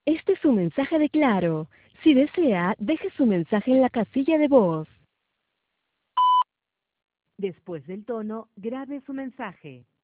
Este es su mensaje de Claro. Si desea, deje su mensaje en la casilla de voz. Después del tono, grabe su mensaje.